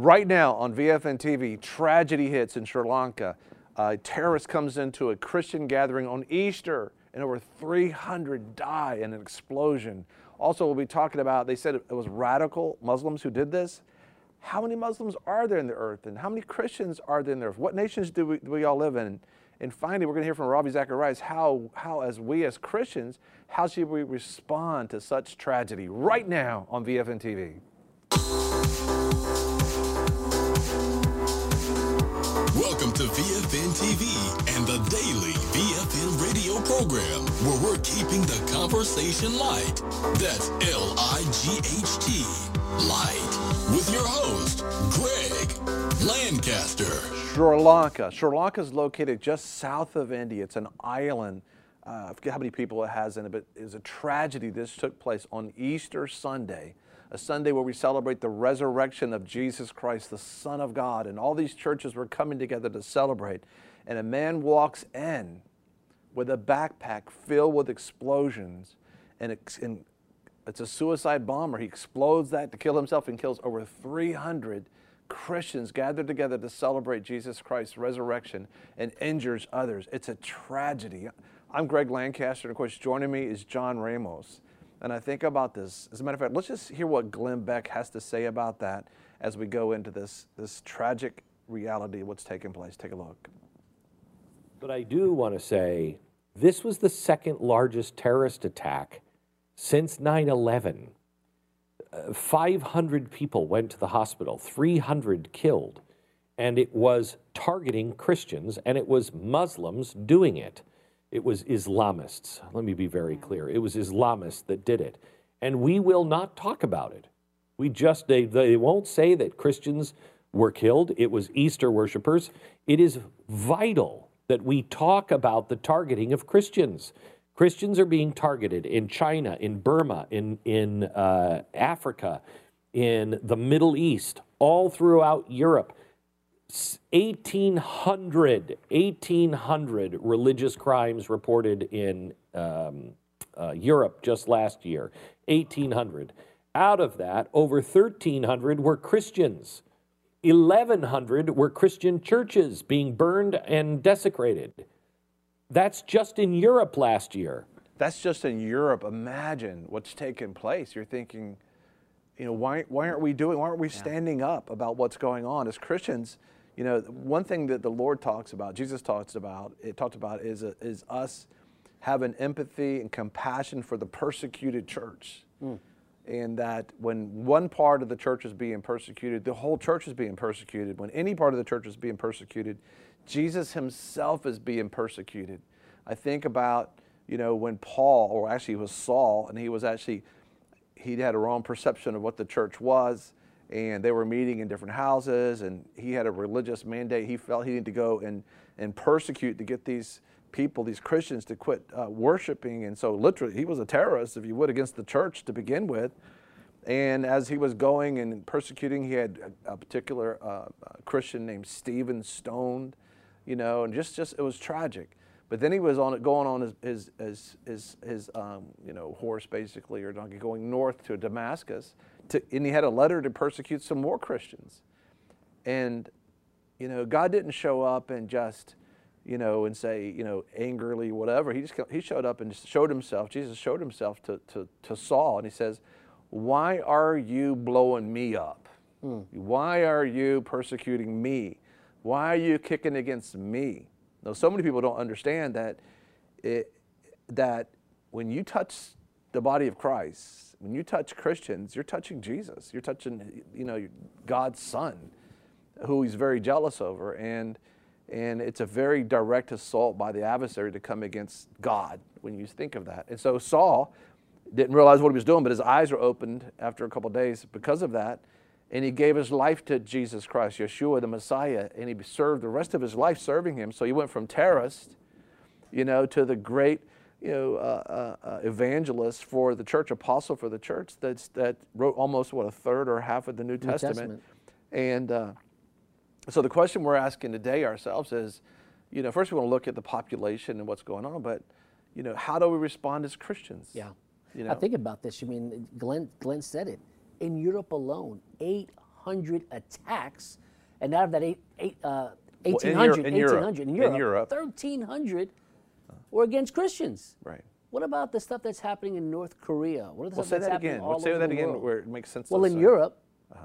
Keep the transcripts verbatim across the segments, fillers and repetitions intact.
Right now on V F N T V, tragedy hits in Sri Lanka. A terrorist comes into a Christian gathering on Easter, and over three hundred die in an explosion. Also, we'll be talking about, they said it was radical Muslims who did this. How many Muslims are there in the earth, and how many Christians are there in the earth? What nations do we, do we all live in? And finally, we're going to hear from Ravi Zacharias how, how, as we as Christians, how should we respond to such tragedy right now on V F N T V. Welcome to V F N T V and the daily V F N radio program, where we're keeping the conversation light. That's L I G H T, light, with your host, Greg Lancaster. Sri Lanka. Sri Lanka is located just south of India. It's an island. Uh, I forget how many people it has in it, but it was a tragedy. This took place on Easter Sunday, a Sunday where we celebrate the resurrection of Jesus Christ, the Son of God. And all these churches were coming together to celebrate. And a man walks in with a backpack filled with explosions. And, it, and it's a suicide bomber. He explodes that to kill himself and kills over three hundred Christians gathered together to celebrate Jesus Christ's resurrection, and injures others. It's a tragedy. I'm Greg Lancaster, and of course joining me is John Ramos. And I think about this, as a matter of fact, let's just hear what Glenn Beck has to say about that as we go into this, this tragic reality of what's taking place. Take a look. But I do want to say, this was the second largest terrorist attack since nine eleven. Uh, five hundred people went to the hospital, three hundred killed, and it was targeting Christians, and it was Muslims doing it. It was Islamists. Let me be very clear. It was Islamists that did it. And we will not talk about it. We just, they, they won't say that Christians were killed. It was Easter worshipers. It is vital that we talk about the targeting of Christians. Christians are being targeted in China, in Burma, in, in uh, Africa, in the Middle East, all throughout Europe. eighteen hundred, eighteen hundred religious crimes reported in um, uh, Europe just last year. eighteen hundred. Out of that, over thirteen hundred were Christians. eleven hundred were Christian churches being burned and desecrated. That's just in Europe last year. That's just in Europe. Imagine what's taking place. You're thinking, you know, why, why aren't we doing, why aren't we standing up about what's going on as Christians? You know, one thing that the Lord talks about, Jesus talks about, it talked about is, a, is us having empathy and compassion for the persecuted church. Mm. And that when one part of the church is being persecuted, the whole church is being persecuted. When any part of the church is being persecuted, Jesus himself is being persecuted. I think about, you know, when Paul, or actually it was Saul, and he was actually, he had a wrong perception of what the church was, and they were meeting in different houses, and he had a religious mandate. He felt he needed to go and, and persecute to get these people, these Christians, to quit uh, worshiping. And so literally, he was a terrorist, if you would, against the church to begin with. And as he was going and persecuting, he had a, a particular uh, Christian named Stephen stoned, you know, and just, just it was tragic. But then he was on it, going on his, his, his, his, his um, you know, horse basically, or donkey, going north to Damascus, to, and he had a letter to persecute some more Christians. And, you know, God didn't show up and just, you know, and say, you know, angrily, whatever. He just, he showed up and just showed himself, Jesus showed himself to, to, to Saul, and he says, why are you blowing me up? Mm. Why are you persecuting me? Why are you kicking against me? Now, so many people don't understand that it, that when you touch the body of Christ, when you touch Christians, you're touching Jesus. You're touching, you know, God's Son, who he's very jealous over. And, and it's a very direct assault by the adversary to come against God when you think of that. And so Saul didn't realize what he was doing, but his eyes were opened after a couple of days because of that. And he gave his life to Jesus Christ, Yeshua, the Messiah, and he served the rest of his life serving him. So he went from terrorist, you know, to the great, you know, uh, uh, evangelist for the church, apostle for the church that's, that wrote almost, what, a third or half of the New, New Testament. Testament. And uh, so the question we're asking today ourselves is, you know, first we want to look at the population and what's going on, but, you know, how do we respond as Christians? Yeah. You know? I think about this. I mean, Glenn, Glenn said it. In Europe alone, eight hundred attacks, and out of that eight, eight, uh, in eighteen hundred, Europe- in Europe. eighteen hundred in In Europe, Europe. thirteen hundred were against Christians. Right. What about the stuff that's happening in North Korea? What are the Well, stuff say that's that happening again. all Well, say over that the again world? where it makes sense. Well, to in say. Europe,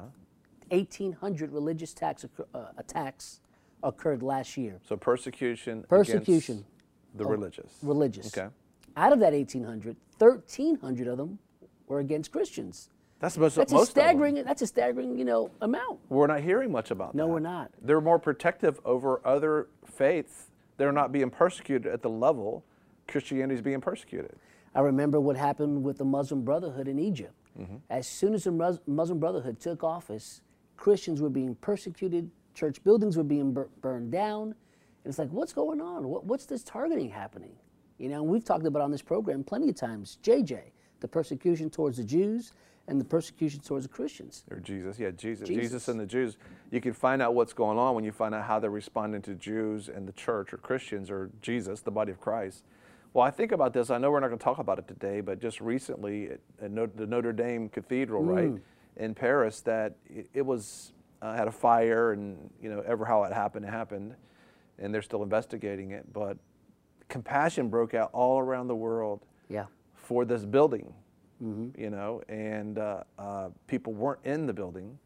eighteen hundred religious attacks, occur- uh, attacks occurred last year. So persecution. Persecution against the religious. Religious. Okay. Out of that eighteen hundred, thirteen hundred of them were against Christians. That's most. That's most a staggering. Of them. That's a staggering, you know, amount. We're not hearing much about that. No, we're not. They're more protective over other faiths. They're not being persecuted at the level Christianity is being persecuted. I remember what happened with the Muslim Brotherhood in Egypt. Mm-hmm. As soon as the Mus- Muslim Brotherhood took office, Christians were being persecuted, church buildings were being bur- burned down. And it's like, what's going on? What, what's this targeting happening? You know, and we've talked about on this program plenty of times, J J, the persecution towards the Jews and the persecution towards the Christians. Or Jesus, yeah, Jesus. Jesus. Jesus and the Jews. You can find out what's going on when you find out how they're responding to Jews and the church or Christians or Jesus, the body of Christ. Well, I think about this. I know we're not going to talk about it today, but just recently at, at Notre, the Notre Dame Cathedral, right, in Paris, that it, it was uh, had a fire, and you know, ever how it happened, it happened, and they're still investigating it. But compassion broke out all around the world Yeah. for this building, you know, and uh, uh, people weren't in the building,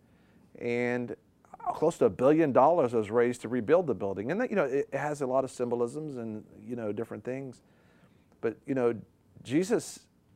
and close to a billion dollars was raised to rebuild the building, and that, you know, it, it has a lot of symbolisms and you know different things. But, you know, Jesus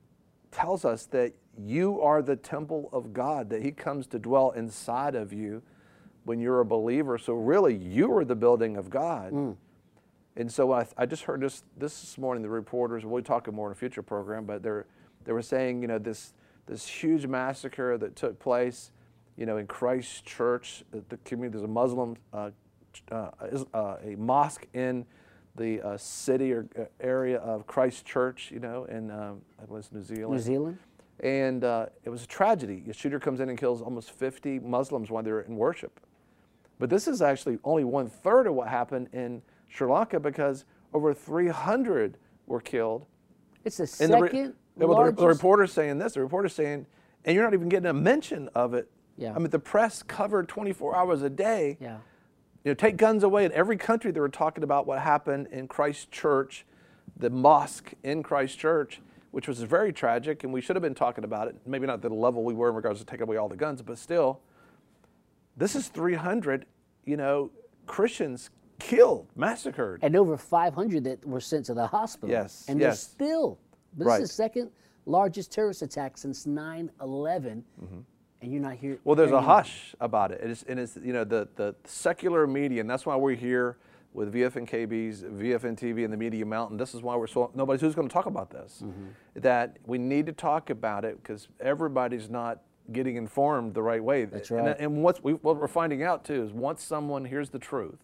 tells us that you are the temple of God, that he comes to dwell inside of you when you're a believer. So really, you are the building of God. Mm. And so I, I just heard this this morning, the reporters, we'll talk more in a future program, but they're, they were saying, you know, this, this huge massacre that took place, you know, in Christ Church, the community, there's a Muslim, uh, uh, uh, a mosque in the uh, city or area of Christ Church, you know, in um, I believe it's New Zealand. New Zealand. And uh, it was a tragedy. A shooter comes in and kills almost fifty Muslims while they're in worship. But this is actually only one third of what happened in Sri Lanka, because over three hundred were killed. It's the And second the, re- well, largest. the, the reporter's saying this. The reporter's saying, and you're not even getting a mention of it. Yeah. I mean, the press covered twenty-four hours a day. Yeah. You know, take guns away. In every country, they were talking about what happened in Christ Church, the mosque in Christ Church, which was very tragic, and we should have been talking about it. Maybe not at the level we were in regards to taking away all the guns, but still, this is three hundred, you know, Christians killed, massacred. And over five hundred that were sent to the hospital. Yes, And yes. they're still, this Right. is the second largest terrorist attack since nine eleven, and you're not here. Well, there's a hearing- hush about it. It's, and it's, you know, the, the secular media, and that's why we're here with V F N K B's, V F N T V, and the Media Mountain. This is why we're so, nobody's who's going to talk about this. That we need to talk about it because everybody's not getting informed the right way. That's And, right. and what's, we, what we're finding out, too, is once someone hears the truth,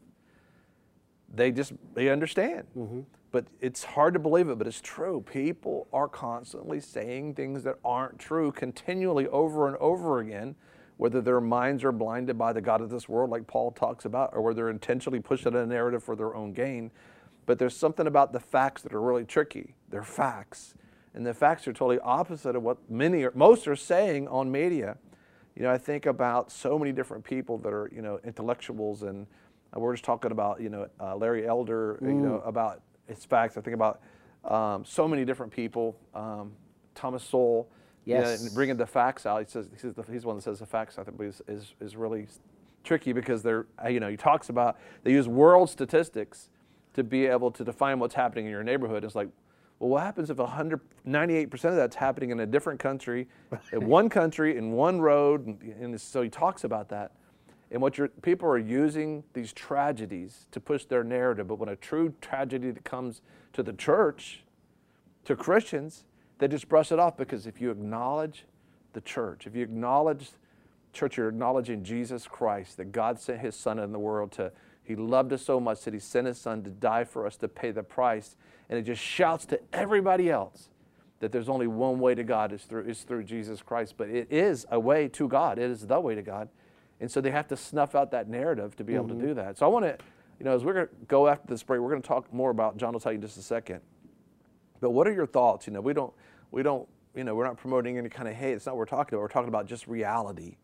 they just, they understand. But it's hard to believe it, but it's true. People are constantly saying things that aren't true continually over and over again, whether their minds are blinded by the God of this world, like Paul talks about, or whether they're intentionally pushing a narrative for their own gain. But there's something about the facts that are really tricky. They're facts. And the facts are totally opposite of what many or most are saying on media. You know, I think about so many different people that are, you know, intellectuals, and uh, we're just talking about, you know, uh, Larry Elder, you know, about his facts. I think about um, so many different people. Um, Thomas Sowell, you know, Yes. and bringing the facts out. He says, he says the, he's the one that says the facts, I think, is, is, is really tricky because they're, uh, you know, he talks about, they use world statistics to be able to define what's happening in your neighborhood. It's like, well, what happens if one hundred ninety-eight percent of that's happening in a different country, in one country, in one road? And, and so he talks about that. And what your people are using these tragedies to push their narrative. But when a true tragedy that comes to the church, to Christians, they just brush it off, because if you acknowledge the church, if you acknowledge church, you're acknowledging Jesus Christ, that God sent his son in the world to, he loved us so much that he sent his son to die for us, to pay the price. And it just shouts to everybody else that there's only one way to God, is through, is through Jesus Christ. But it is a way to God. It is the way to God. And so they have to snuff out that narrative to be able to do that. So I want to, you know, as we're going to go after this break, we're going to talk more about, John will tell you in just a second. But what are your thoughts? You know, we don't, we don't, you know, we're not promoting any kind of hate. It's not what we're talking about. We're talking about just reality.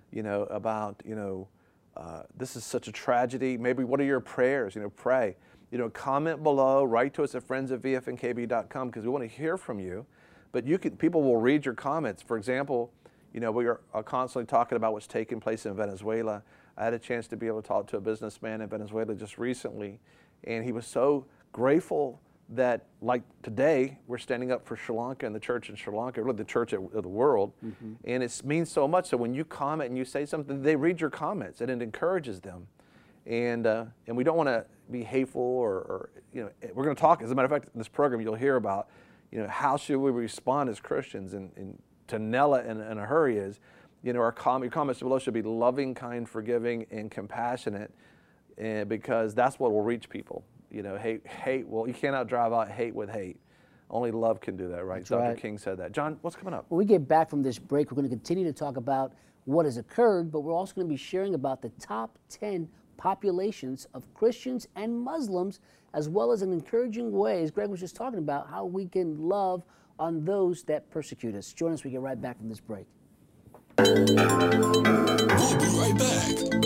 you know, about, you know, uh, this is such a tragedy. Maybe what are your prayers? You know, pray. You know, comment below, write to us at friends at v f n k b dot com because we want to hear from you. But you can, people will read your comments. For example, you know, we are constantly talking about what's taking place in Venezuela. I had a chance to be able to talk to a businessman in Venezuela just recently, and he was so grateful that, like today, we're standing up for Sri Lanka and the church in Sri Lanka, really the church of the world, mm-hmm. and it means so much. So when you comment and you say something, they read your comments, and it encourages them. And uh, and we don't want to be hateful or, or, you know, we're going to talk, as a matter of fact, in this program you'll hear about, you know, how should we respond as Christians, and, and to Nella in, in a hurry is, you know, our com- your comments below should be loving, kind, forgiving, and compassionate, and because that's what will reach people. You know, hate, hate, well, you cannot drive out hate with hate. Only love can do that, right? That's Doctor right. King said that. John, what's coming up? When we get back from this break, we're going to continue to talk about what has occurred, but we're also going to be sharing about the top ten populations of Christians and Muslims, as well as in encouraging ways. Greg was just talking about how we can love on those that persecute us. Join us, we get right back from this break. We'll be right back.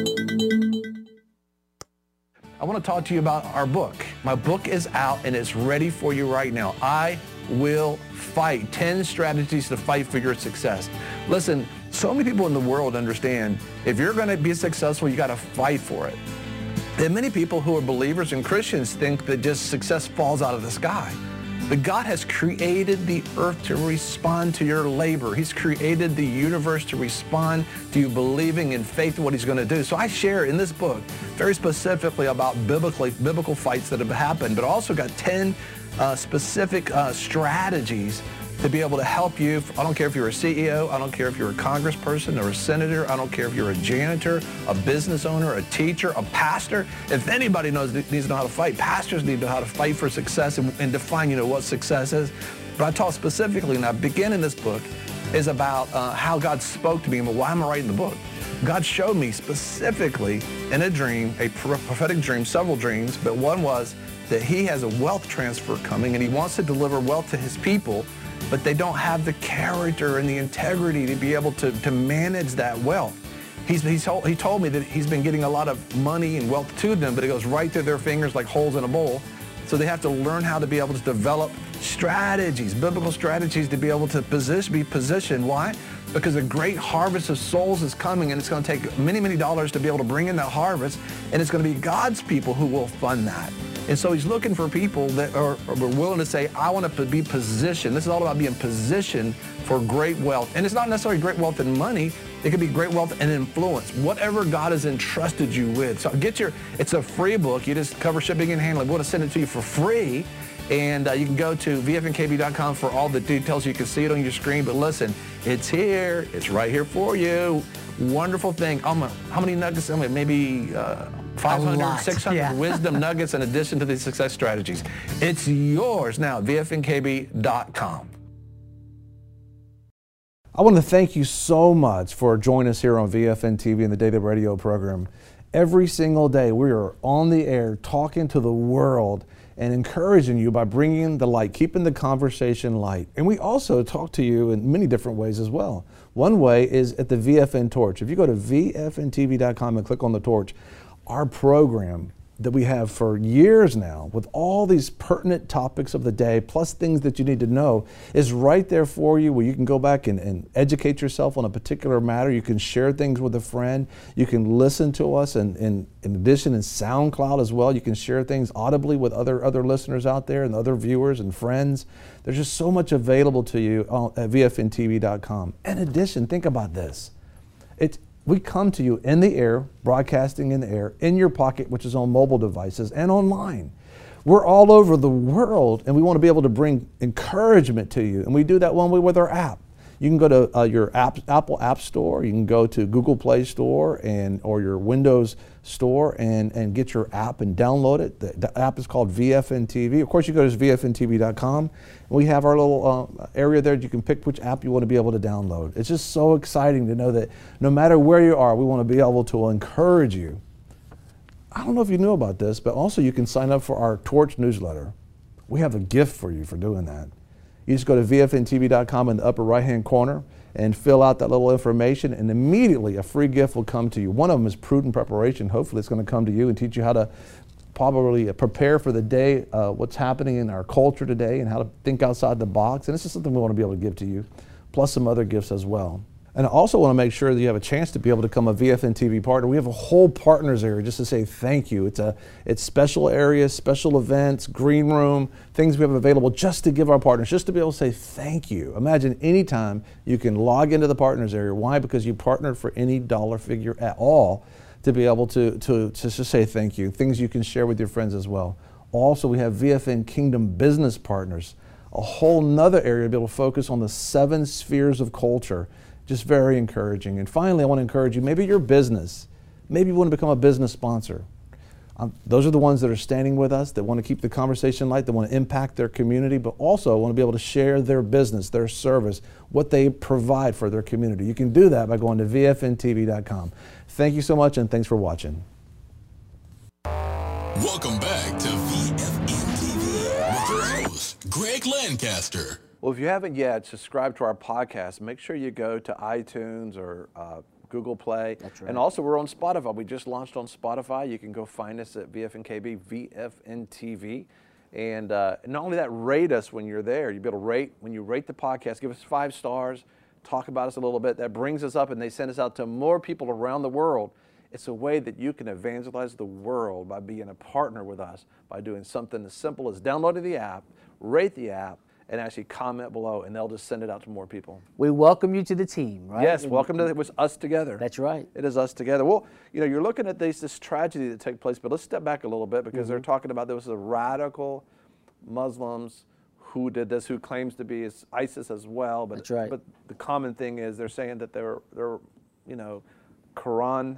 I want to talk to you about our book. My book is out and it's ready for you right now. I Will Fight. ten strategies to fight for your success. Listen, so many people in the world understand if you're going to be successful, you got to fight for it. And many people who are believers and Christians think that just success falls out of the sky. But God has created the earth to respond to your labor. He's created the universe to respond to you believing in faith in what he's going to do. So I share in this book very specifically about biblically, biblical fights that have happened, but also got ten uh, specific uh, strategies to be able to help you. I don't care if you're a C E O, I don't care if you're a congressperson or a senator, I don't care if you're a janitor, a business owner, a teacher, a pastor. If anybody knows needs to know how to fight, pastors need to know how to fight for success and, and define, you know, what success is. But I talk specifically, and I begin in this book, is about uh, how God spoke to me and why am I writing the book. God showed me specifically in a dream, a prophetic dream, several dreams, but one was that he has a wealth transfer coming and he wants to deliver wealth to his people, but they don't have the character and the integrity to be able to, to manage that wealth. He's, he's told, he told me that he's been getting a lot of money and wealth to them, but it goes right through their fingers like holes in a bowl. So they have to learn how to be able to develop strategies, biblical strategies to be able to position, be positioned. Why? Because a great harvest of souls is coming, and it's going to take many, many dollars to be able to bring in that harvest, and it's going to be God's people who will fund that. And so he's looking for people that are, are willing to say, I want to be positioned. This is all about being positioned for great wealth. And it's not necessarily great wealth in money. It could be great wealth and influence, whatever God has entrusted you with. So get your, it's a free book. You just cover shipping and handling. We want to send it to you for free. And uh, you can go to v f n k b dot com for all the details. You can see it on your screen. But listen, it's here. It's right here for you. Wonderful thing. Um, how many nuggets? I mean, maybe uh, five hundred, six hundred yeah. wisdom nuggets in addition to these success strategies. It's yours now, v f n k b dot com. I want to thank you so much for joining us here on V F N T V and the Daily Radio program. Every single day we are on the air talking to the world and encouraging you by bringing the light, keeping the conversation light. And we also talk to you in many different ways as well. One way is at the V F N Torch. If you go to v f n t v dot com and click on the torch, our program that we have for years now with all these pertinent topics of the day, plus things that you need to know, is right there for you, where you can go back and, and educate yourself on a particular matter. You can share things with a friend. You can listen to us, and, and in addition in SoundCloud as well. You can share things audibly with other, other listeners out there and other viewers and friends. There's just so much available to you at v f n t v dot com. In addition, think about this. It's We come to you in the air, broadcasting in the air, in your pocket, which is on mobile devices, and online. We're all over the world, and we want to be able to bring encouragement to you. And we do that one way with our app. You can go to uh, your app, Apple App Store. You can go to Google Play Store and or your Windows Store and, and get your app and download it. The, the app is called V F N T V. Of course, you go to v f n t v dot com. We have our little uh, area there. You can pick which app you want to be able to download. It's just so exciting to know that no matter where you are, we want to be able to encourage you. I don't know if you knew about this, but also you can sign up for our Torch newsletter. We have a gift for you for doing that. You just go to v f n t v dot com in the upper right-hand corner, and fill out that little information, and immediately a free gift will come to you. One of them is Prudent Preparation. Hopefully it's going to come to you and teach you how to probably prepare for the day, uh, what's happening in our culture today, and how to think outside the box. And this is something we want to be able to give to you, plus some other gifts as well. And I also want to make sure that you have a chance to be able to become a V F N T V partner. We have a whole partners area just to say thank you. It's a it's special areas, special events, green room, things we have available just to give our partners, just to be able to say thank you. Imagine anytime you can log into the partners area. Why? Because you partnered for any dollar figure at all to be able to, to, to just say thank you. Things you can share with your friends as well. Also, we have V F N Kingdom Business Partners, a whole nother area to be able to focus on the seven spheres of culture. Just very encouraging. And finally, I want to encourage you, maybe your business, maybe you want to become a business sponsor. Um, those are the ones that are standing with us, that want to keep the conversation light, that want to impact their community, but also want to be able to share their business, their service, what they provide for their community. You can do that by going to V F N T V dot com. Thank you so much, and thanks for watching. Welcome back to V F N T V with your host, Greg Lancaster. Well, if you haven't yet, subscribe to our podcast. Make sure you go to iTunes or uh, Google Play. That's right. And also, we're on Spotify. We just launched on Spotify. You can go find us at V F N K B, V F N T V. And uh, not only that, rate us when you're there. You'll be able to rate, when you rate the podcast, give us five stars, talk about us a little bit. That brings us up, and they send us out to more people around the world. It's a way that you can evangelize the world by being a partner with us, by doing something as simple as downloading the app, rate the app, and actually comment below, and they'll just send it out to more people. We welcome you to the team, right? Yes, welcome to it was us together. That's right. It is us together. Well, you know, you're looking at this, this tragedy that took place, but let's step back a little bit because mm-hmm. they're talking about there was a radical Muslims who did this, who claims to be ISIS as well. But, That's right. But the common thing is they're saying that they're, they're you know, Quranic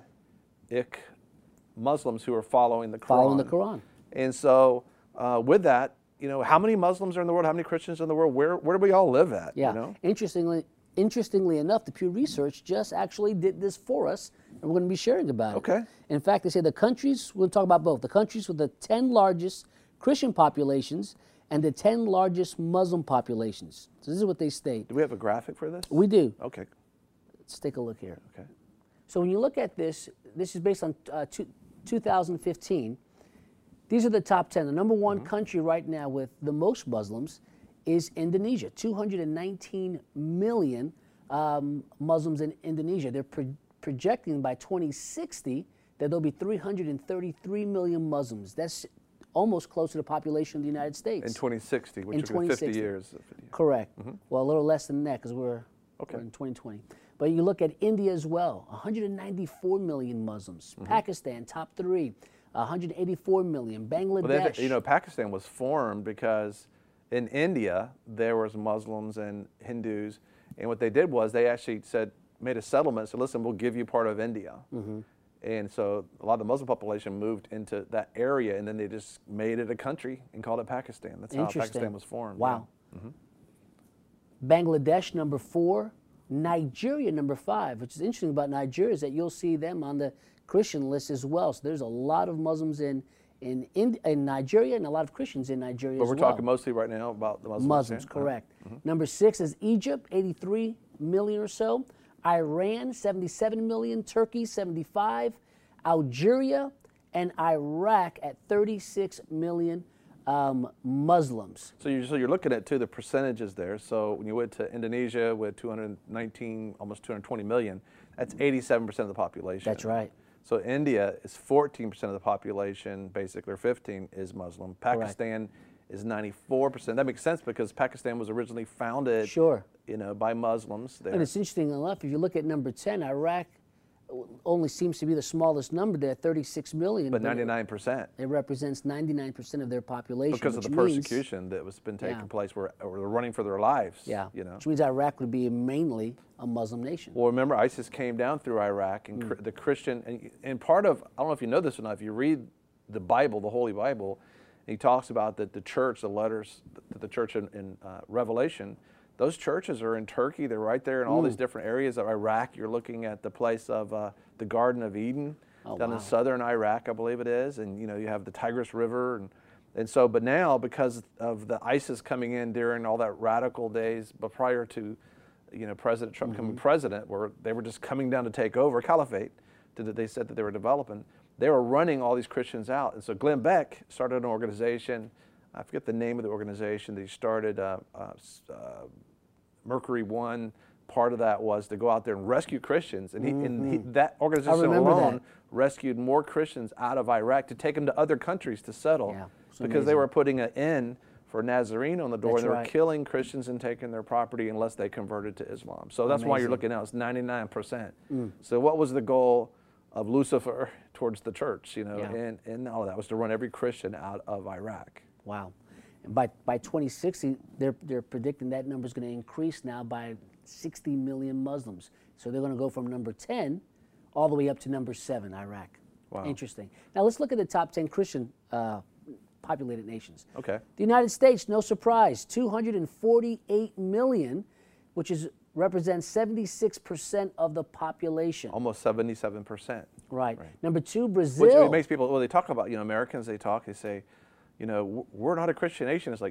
Muslims who are following the Quran. Following the Quran. And so uh, with that, you know, how many Muslims are in the world? How many Christians are in the world? Where where do we all live at? Yeah. You know? Interestingly, interestingly enough, the Pew Research just actually did this for us, and we're going to be sharing about it. Okay. In fact, they say the countries, we'll talk about both, the countries with the ten largest Christian populations and the ten largest Muslim populations. So this is what they state. Do we have a graphic for this? We do. Okay. Let's take a look here. Okay. So when you look at this, this is based on uh, two, two thousand fifteen. These are the top ten. The number one mm-hmm. country right now with the most Muslims is Indonesia. two hundred nineteen million um, Muslims in Indonesia. They're pro projecting by twenty sixty that there'll be three hundred thirty-three million Muslims. That's almost close to the population of the United States. In twenty sixty, which in would be fifty years. Correct. Mm-hmm. Well, a little less than that because we're, okay. we're in twenty twenty. But you look at India as well, one hundred ninety-four million Muslims. Mm-hmm. Pakistan, top three. one hundred eighty-four million. Bangladesh. Well, have, you know, Pakistan was formed because in India there was Muslims and Hindus, and what they did was they actually said, made a settlement. So listen, we'll give you part of India, mm-hmm. and so a lot of the Muslim population moved into that area, and then they just made it a country and called it Pakistan. That's how Pakistan was formed. Wow. Yeah. Mm-hmm. Bangladesh number four, Nigeria number five. Which is interesting about Nigeria is that you'll see them on the Christian list as well. So there's a lot of Muslims in in in, in Nigeria and a lot of Christians in Nigeria but as well. But we're talking mostly right now about the Muslims. Muslims, yeah? correct. Uh-huh. Mm-hmm. Number six is Egypt, eighty-three million or so. Iran, seventy-seven million. Turkey, seventy-five. Algeria and Iraq at thirty-six million um, Muslims. So you're, so you're looking at, too, the percentages there. So when you went to Indonesia with two hundred nineteen, almost two hundred twenty million, that's eighty-seven percent of the population. That's right. So India is fourteen percent of the population, basically, or fifteen is Muslim. Pakistan Correct. Is ninety-four percent. That makes sense because Pakistan was originally founded, sure. you know, by Muslims. There. And it's interesting enough, if you look at number ten, Iraq only seems to be the smallest number there, thirty-six million. But ninety-nine percent. It represents ninety-nine percent of their population. Because of the persecution that was been taking yeah. place where, where they're running for their lives. Yeah, you know? Which means Iraq would be mainly a Muslim nation. Well, remember, ISIS came down through Iraq, and mm. the Christian, and, and part of, I don't know if you know this or not, if you read the Bible, the Holy Bible, he talks about that the church, the letters that the church in, in uh, Revelation, those churches are in Turkey. They're right there in all mm. these different areas of Iraq. You're looking at the place of uh, the Garden of Eden oh, down wow. in southern Iraq, I believe it is. And, you know, you have the Tigris River. And, and so, but now because of the ISIS coming in during all that radical days, but prior to you know, President Trump mm-hmm. becoming president, where they were just coming down to take over caliphate, that they said that they were developing. They were running all these Christians out. And so Glenn Beck started an organization. I forget the name of the organization that he started, uh, uh, uh, Mercury One. Part of that was to go out there and rescue Christians. And, he, mm-hmm. and he, that organization alone that. rescued more Christians out of Iraq to take them to other countries to settle yeah, because amazing. they were putting an end for Nazarene on the door. That's and they right. were killing Christians and taking their property unless they converted to Islam. So that's amazing. why you're looking at it's ninety-nine percent. Mm. So what was the goal of Lucifer towards the church, you know, yeah. and, and all of that was to run every Christian out of Iraq. Wow. And by, by twenty sixty, they're, they're predicting that number is going to increase now by sixty million Muslims. So they're going to go from number ten all the way up to number seven, Iraq. Wow. Interesting. Now let's look at the top ten Christian uh, populated nations. Okay. The United States, no surprise, two hundred forty-eight million, which is represents seventy-six percent of the population. Almost seventy-seven percent. Right. right. Number two, Brazil. Which makes people, well, they talk about, you know, Americans, they talk, they say, you know, we're not a Christian nation. It's like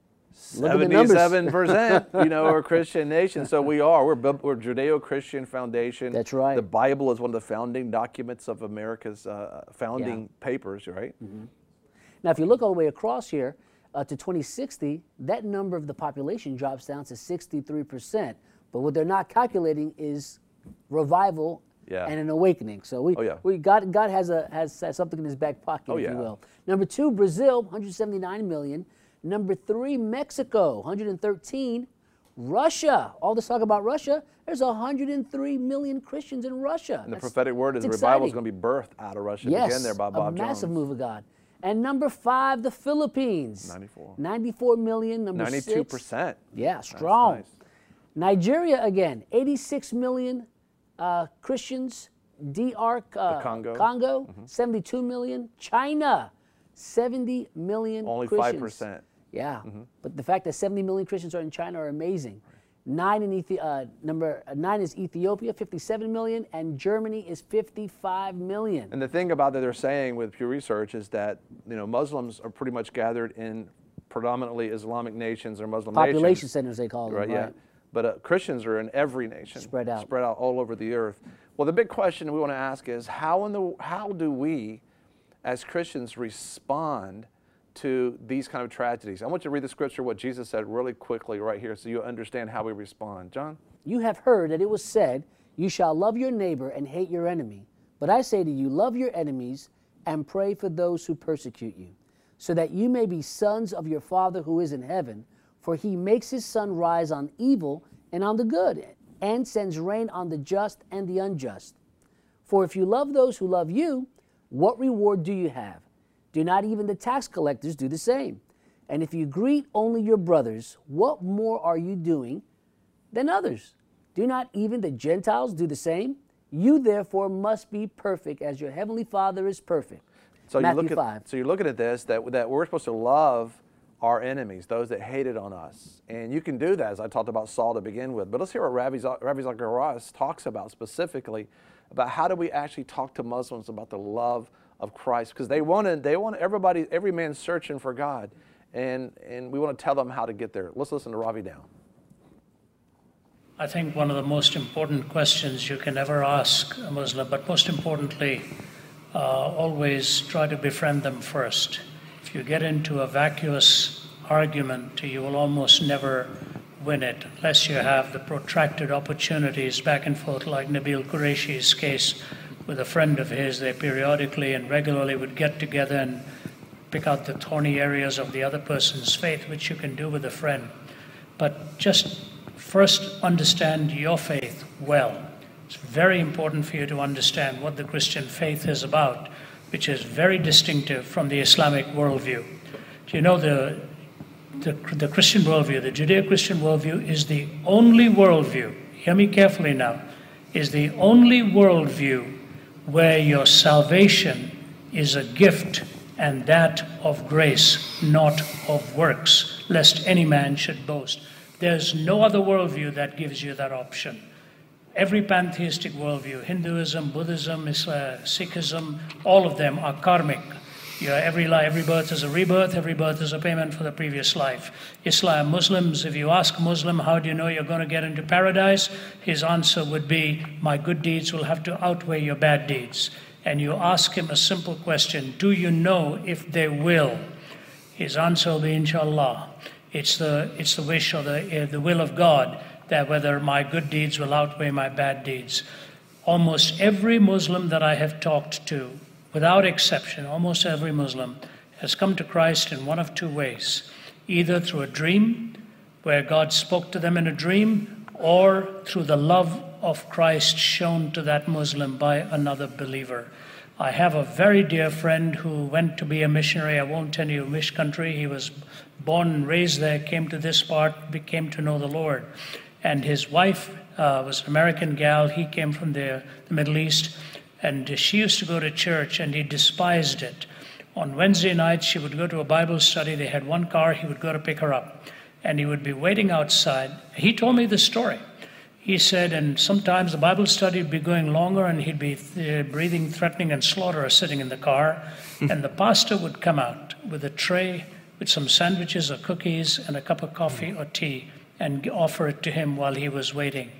seventy-seven percent, you know, are a Christian nation. So we are. We're, we're Judeo-Christian foundation. That's right. The Bible is one of the founding documents of America's uh, founding yeah. papers, right? Mm-hmm. Now, if you look all the way across here uh, to twenty sixty, that number of the population drops down to sixty-three percent. But what they're not calculating is revival yeah. and an awakening. So we, oh, yeah. we God, God has, a, has, has something in his back pocket, oh, if yeah. you will. Number two, Brazil, one hundred seventy-nine million. Number three, Mexico, one hundred thirteen. Russia, all this talk about Russia, there's one hundred three million Christians in Russia. And the That's, prophetic word is the revival is going to be birthed out of Russia. Yes, Again there by Bob a massive Jones. move of God. And number five, the Philippines. ninety-four. ninety-four million. Number ninety-two percent. Six. Yeah, strong. Nice, nice. Nigeria, again, eighty-six million uh, Christians. D R uh, Congo, Congo mm-hmm. seventy-two million. China, seventy million Only Christians. five percent. Yeah, mm-hmm. but the fact that seventy million Christians are in China are amazing. Nine in Ethi- uh, number uh, nine is Ethiopia, fifty-seven million, and Germany is fifty-five million. And the thing about that they're saying with Pew Research is that, you know, Muslims are pretty much gathered in predominantly Islamic nations or Muslim Population nations. centers, they call them, right? right. Yeah. But uh, Christians are in every nation. Spread out. Spread out all over the earth. Well, the big question we want to ask is how in the how do we, as Christians, respond to these kind of tragedies? I want you to read the scripture, what Jesus said really quickly right here so you understand how we respond. John? You have heard that it was said, you shall love your neighbor and hate your enemy. But I say to you, love your enemies and pray for those who persecute you, so that you may be sons of your Father who is in heaven. For he makes his sun rise on evil and on the good, and sends rain on the just and the unjust. For if you love those who love you, what reward do you have? Do not even the tax collectors do the same? And if you greet only your brothers, what more are you doing than others? Do not even the Gentiles do the same? You therefore must be perfect as your heavenly Father is perfect. So Matthew you look at, five. So you're looking at this, that, that we're supposed to love our enemies, those that hated on us. And you can do that, as I talked about Saul to begin with. But let's hear what Rabbi, Rabbi Zacharias talks about specifically, about how do we actually talk to Muslims about the love of Christ. Because they want to, they want everybody, every man searching for God. And, and we want to tell them how to get there. Let's listen to Ravi now. I think one of the most important questions you can ever ask a Muslim, but most importantly, uh, always try to befriend them first. If you get into a vacuous argument, you will almost never win it unless you have the protracted opportunities back and forth, like Nabil Qureshi's case with a friend of his. They periodically and regularly would get together and pick out the thorny areas of the other person's faith, which you can do with a friend. But just first understand your faith well. It's very important for you to understand what the Christian faith is about, which is very distinctive from the Islamic worldview. Do you know the, the, the Christian worldview, the Judeo-Christian worldview is the only worldview, hear me carefully now, is the only worldview where your salvation is a gift and that of grace, not of works, lest any man should boast. There's no other worldview that gives you that option. Every pantheistic worldview, Hinduism, Buddhism, Islam, Sikhism, all of them are karmic. You know, every life, every birth is a rebirth, every birth is a payment for the previous life. Islam, Muslims, if you ask a Muslim, how do you know you're going to get into paradise? His answer would be, my good deeds will have to outweigh your bad deeds. And you ask him a simple question, do you know if they will? His answer will be, inshallah. It's the, it's the wish or the, uh, the will of God that whether my good deeds will outweigh my bad deeds. Almost every Muslim that I have talked to, without exception, almost every Muslim has come to Christ in one of two ways, either through a dream, where God spoke to them in a dream, or through the love of Christ shown to that Muslim by another believer. I have a very dear friend who went to be a missionary. I won't tell you which country. He was born and raised there, came to this part, came to know the Lord. And his wife uh, was an American gal. He came from the, the Middle East. And she used to go to church, and he despised it. On Wednesday nights, she would go to a Bible study. They had one car. He would go to pick her up, and he would be waiting outside. He told me the story. He said, and sometimes the Bible study would be going longer, and he'd be th- breathing, threatening, and slaughter sitting in the car. And the pastor would come out with a tray with some sandwiches or cookies and a cup of coffee or tea and offer it to him while he was waiting.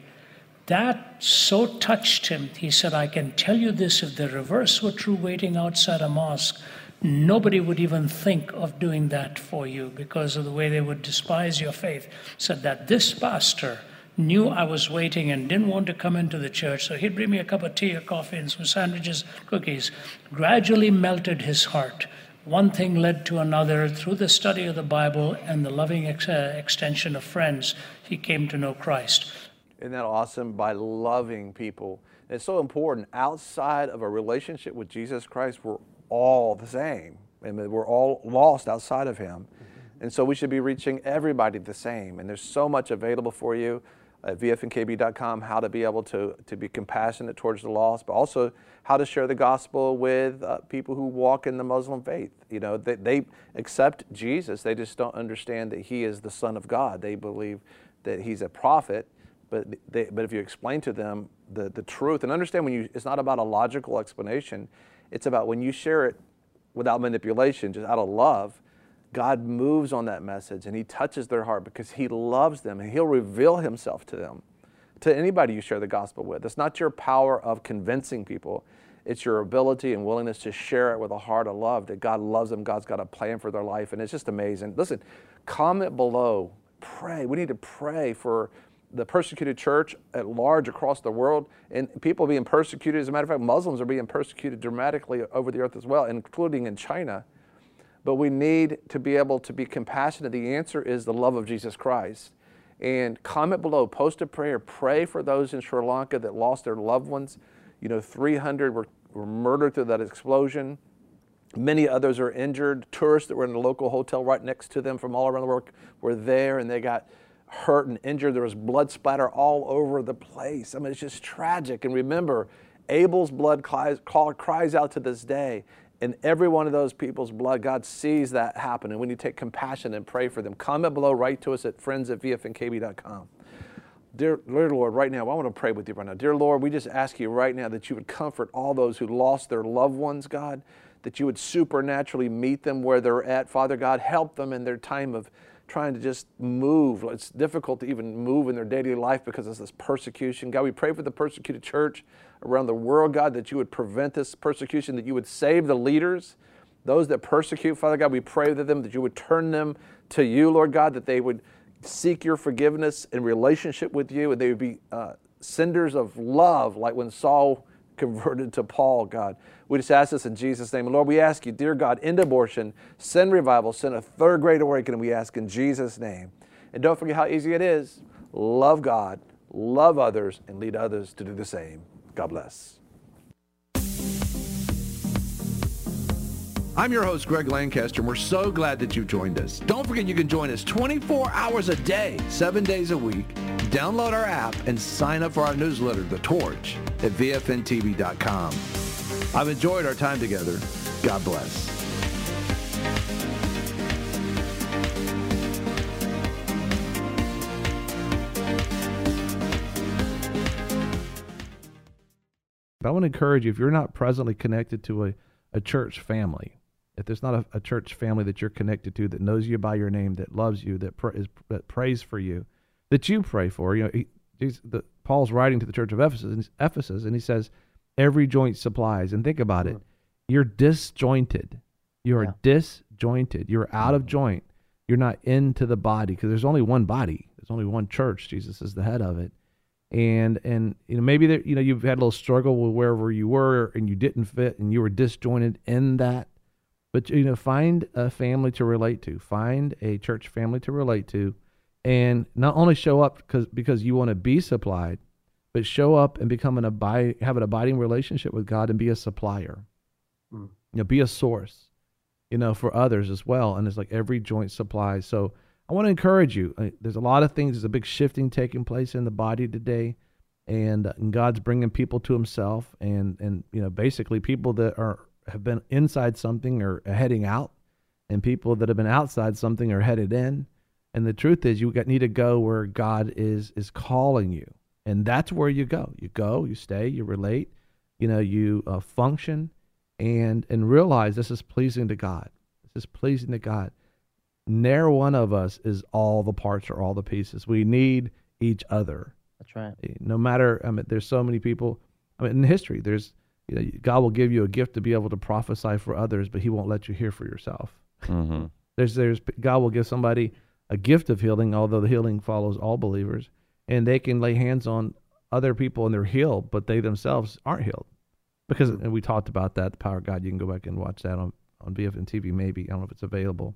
That so touched him. He said, I can tell you this, if the reverse were true waiting outside a mosque, nobody would even think of doing that for you because of the way they would despise your faith. Said that this pastor knew I was waiting and didn't want to come into the church, so he'd bring me a cup of tea or coffee and some sandwiches, cookies. Gradually melted his heart. One thing led to another. Through the study of the Bible and the loving ex- uh, extension of friends, he came to know Christ. Isn't that awesome? By loving people. And it's so important. Outside of a relationship with Jesus Christ, we're all the same. I mean, we're all lost outside of him. Mm-hmm. And so we should be reaching everybody the same. And there's so much available for you at v f n k b dot com, how to be able to, to be compassionate towards the lost, but also how to share the gospel with uh, people who walk in the Muslim faith. You know, they, they accept Jesus. They just don't understand that he is the Son of God. They believe that he's a prophet. But they, but if you explain to them the, the truth, and understand when you, it's not about a logical explanation, it's about when you share it without manipulation, just out of love, God moves on that message and he touches their heart because he loves them and he'll reveal himself to them, to anybody you share the gospel with. It's not your power of convincing people. It's your ability and willingness to share it with a heart of love, that God loves them, God's got a plan for their life, and it's just amazing. Listen, comment below, pray. We need to pray for the persecuted church at large across the world, and people being persecuted. As a matter of fact, Muslims are being persecuted dramatically over the earth as well, including in China. But we need to be able to be compassionate. The answer is the love of Jesus Christ. And comment below, post a prayer, pray for those in Sri Lanka that lost their loved ones. You know, three hundred were, were murdered through that explosion. Many others are injured. Tourists that were in the local hotel right next to them from all around the world were there, and they got hurt and injured. There was blood splatter all over the place. I mean, it's just tragic. And remember, Abel's blood cries, call, cries out to this day. And every one of those people's blood, God sees that happen. And we need to take compassion and pray for them. Comment below, write to us at friends at v f n k b dot com. Dear, dear Lord, right now, I want to pray with you right now. Dear Lord, we just ask you right now that you would comfort all those who lost their loved ones, God, that you would supernaturally meet them where they're at. Father God, help them in their time of trying to just move. It's difficult to even move in their daily life because of this persecution. God, we pray for the persecuted church around the world, God, that you would prevent this persecution, that you would save the leaders, those that persecute, Father God. We pray to them that you would turn them to you, Lord God, that they would seek your forgiveness in relationship with you, and they would be uh, senders of love, like when Saul converted to Paul, God. We just ask this in Jesus' name. And Lord, we ask you, dear God, end abortion, send revival, send a third great awakening, we ask in Jesus' name. And don't forget how easy it is. Love God, love others, and lead others to do the same. God bless. I'm your host, Greg Lancaster, and we're so glad that you joined us. Don't forget you can join us twenty-four hours a day, seven days a week. Download our app and sign up for our newsletter, The Torch, at v f n t v dot com. I've enjoyed our time together. God bless. I want to encourage you, if you're not presently connected to a, a church family, if there's not a, a church family that you're connected to that knows you by your name, that loves you, that, pr- is, that prays for you, that you pray for, you know, he, he's, the, Paul's writing to the church of Ephesus, and, Ephesus, and he says, every joint supplies. And think about it. You're disjointed. You're Yeah. disjointed. You're out of joint. You're not into the body, because there's only one body. There's only one church. Jesus is the head of it. And, and you know, maybe there, you know, you've had a little struggle with wherever you were and you didn't fit and you were disjointed in that. But, you know, find a family to relate to. Find a church family to relate to. And not only show up because because you want to be supplied, but show up and become an abide, have an abiding relationship with God and be a supplier. Mm. You know, be a source, you know, for others as well. And it's like every joint supplies. So I want to encourage you. Uh, There's a lot of things. There's a big shifting taking place in the body today, and, uh, and God's bringing people to Himself. And and you know, basically, people that are have been inside something are heading out, and people that have been outside something are headed in. And the truth is, you got, need to go where God is is calling you, and that's where you go. You go, you stay, you relate, you know, you uh, function, and and realize this is pleasing to God. This is pleasing to God. Ne'er one of us is all the parts or all the pieces. We need each other. That's right. No matter, I mean, there's so many people. I mean, in history, there's, you know, God will give you a gift to be able to prophesy for others, but He won't let you hear for yourself. Mm-hmm. There's, there's, God will give somebody a gift of healing, although the healing follows all believers, and they can lay hands on other people and they're healed, but they themselves aren't healed. Because, and we talked about that, the power of God. You can go back and watch that on, on V F N T V, maybe. I don't know if it's available.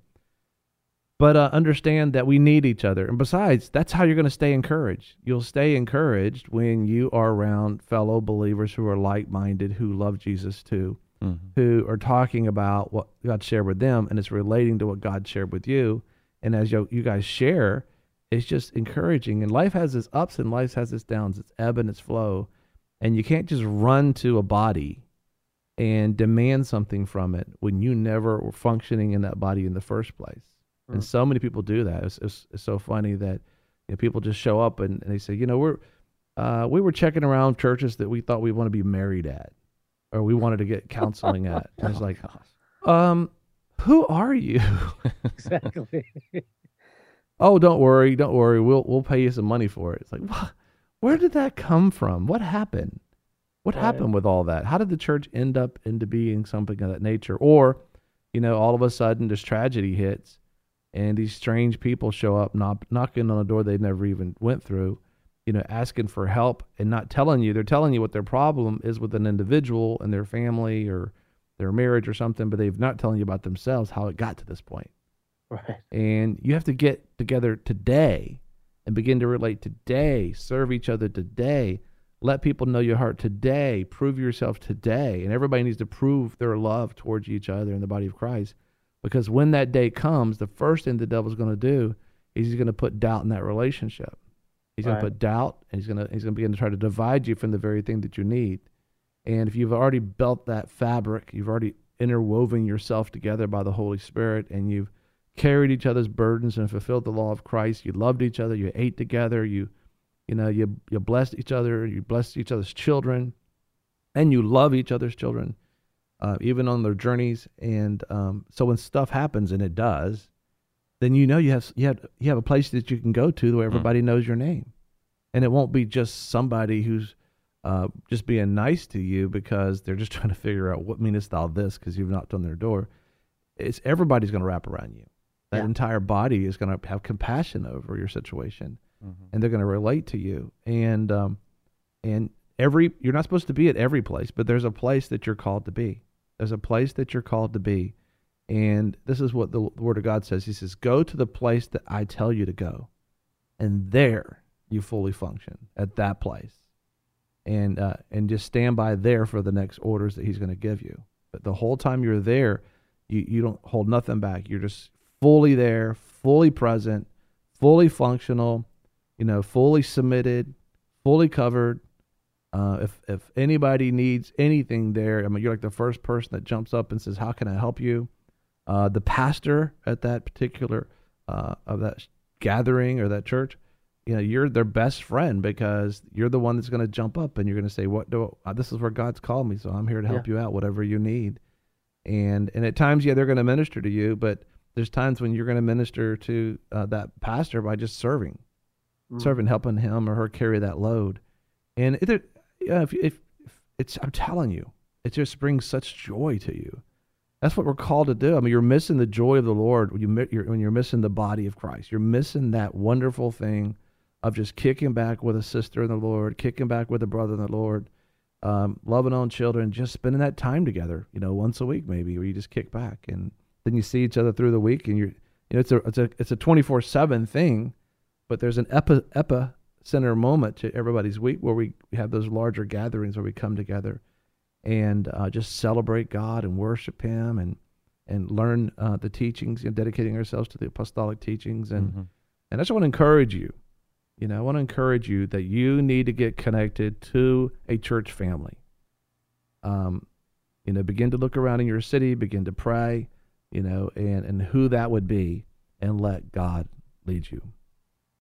But uh, understand that we need each other. And besides, that's how you're going to stay encouraged. You'll stay encouraged when you are around fellow believers who are like-minded, who love Jesus too, Mm-hmm. who are talking about what God shared with them, and it's relating to what God shared with you. And as you, you guys share, it's just encouraging. And life has its ups and life has its downs, its ebb and its flow. And you can't just run to a body and demand something from it when you never were functioning in that body in the first place. And so many people do that. It's, it's, it's so funny that, you know, people just show up and, and they say, you know, we're uh, we were checking around churches that we thought we want to be married at, or we wanted to get counseling at. And it's like, um, who are you? Exactly. Oh, don't worry, don't worry. We'll we'll pay you some money for it. It's like, what? Where did that come from? What happened? What Right. happened with all that? How did the church end up into being something of that nature? Or, you know, all of a sudden this tragedy hits, and these strange people show up, knock, knocking on a door they never even went through, you know, asking for help and not telling you. They're telling you what their problem is with an individual and their family or their marriage or something, but they've not telling you about themselves, how it got to this point. Right. And you have to get together today and begin to relate today, serve each other today, let people know your heart today, prove yourself today. And everybody needs to prove their love towards each other in the body of Christ. Because when that day comes, the first thing the devil's going to do is he's going to put doubt in that relationship. He's going Right. to put doubt, and he's going to he's going to begin to try to divide you from the very thing that you need. And if you've already built that fabric, you've already interwoven yourself together by the Holy Spirit, and you've carried each other's burdens and fulfilled the law of Christ. You loved each other. You ate together. You, you know, you you blessed each other. You blessed each other's children, and you love each other's children. Uh, even on their journeys. And um, so when stuff happens, and it does, then you know you have you have you have a place that you can go to where everybody mm. knows your name, and it won't be just somebody who's uh, just being nice to you because they're just trying to figure out what meanest thou this because you've knocked on their door. It's everybody's going to wrap around you. That yeah. entire body is going to have compassion over your situation, mm-hmm. and they're going to relate to you. And um, and every you're not supposed to be at every place, but there's a place that you're called to be. There's a place that you're called to be. And this is what the Word of God says. He says, go to the place that I tell you to go. And there you fully function, at that place. And uh, and just stand by there for the next orders that He's going to give you. But the whole time you're there, you, you don't hold nothing back. You're just fully there, fully present, fully functional, you know, fully submitted, fully covered. Uh, if if anybody needs anything there, I mean, you're like the first person that jumps up and says, how can I help you? Uh, the pastor at that particular, uh, of that gathering or that church, you know, you're their best friend because you're the one that's going to jump up and you're going to say, what do, uh, this is where God's called me, so I'm here to help yeah. you out, whatever you need. And and at times, yeah, they're going to minister to you, but there's times when you're going to minister to uh, that pastor by just serving, mm. serving, helping him or her carry that load. And it, it, yeah, if, if, if it's, I'm telling you, it just brings such joy to you. That's what we're called to do. I mean, you're missing the joy of the Lord when, you, you're, when you're missing the body of Christ. You're missing that wonderful thing of just kicking back with a sister in the Lord, kicking back with a brother in the Lord, um, loving on children, just spending that time together, you know, once a week maybe, where you just kick back. And then you see each other through the week, and you're, you know, it's a it's a it's a twenty-four seven thing, but there's an epi epicenter moment to everybody's week where we have those larger gatherings where we come together and uh, just celebrate God and worship Him and and learn uh, the teachings, you know, dedicating ourselves to the apostolic teachings. And mm-hmm. and I just want to encourage you, you know, I want to encourage you that you need to get connected to a church family. Um, you know, begin to look around in your city, begin to pray. You know, and, and who that would be, and let God lead you.